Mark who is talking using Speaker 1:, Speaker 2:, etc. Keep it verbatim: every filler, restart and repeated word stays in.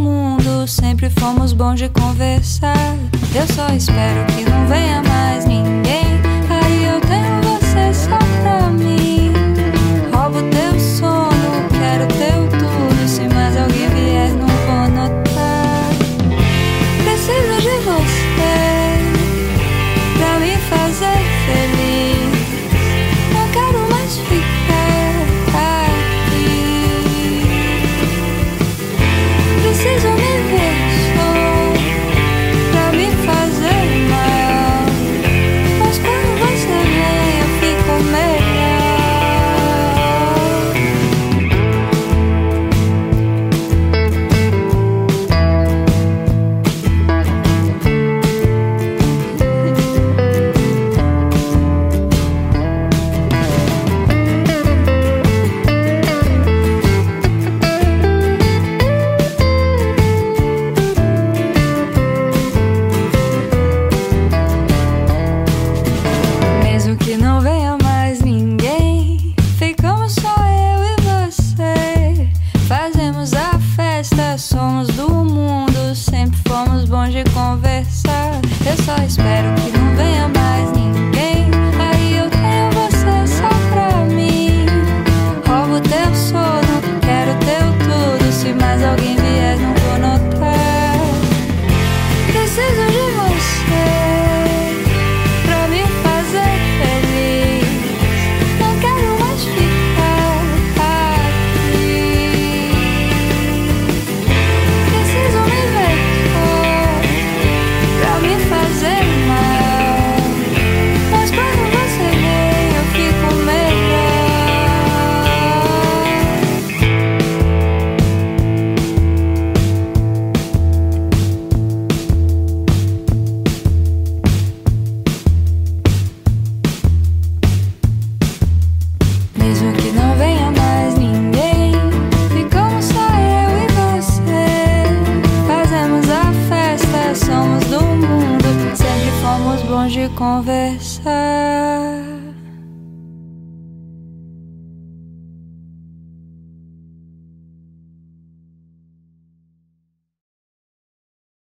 Speaker 1: mundo, sempre fomos bons de conversar. Eu só espero que não venha mais ninguém. Aí eu tenho você só pra mim. Roubo teu sono, quero teu tudo. Se mais alguém vier, não vou notar. Preciso de você pra me fazer feliz. Não quero mais ficar aqui. Preciso me ver só pra me fazer mal. Mas quando você vem eu fico melhor. Mesmo que não venha mais ninguém, ficamos só eu e você. Fazemos a festa, somos do mundo, sempre fomos bons de conversar. Eu só espero que não venha mais ninguém. Aí eu tenho você só pra mim. Roubo teu sono, quero teu tudo. Se mais alguém vier, não vou notar. Preciso de você pra me fazer feliz. Não quero mais ficar aqui. Preciso me ver só pra me fazer mal. Mas quando você vem eu fico melhor. Mesmo que não venha mais ninguém, ficamos só eu e você. Fazemos a festa, somos do mundo, sempre fomos bons de conversar.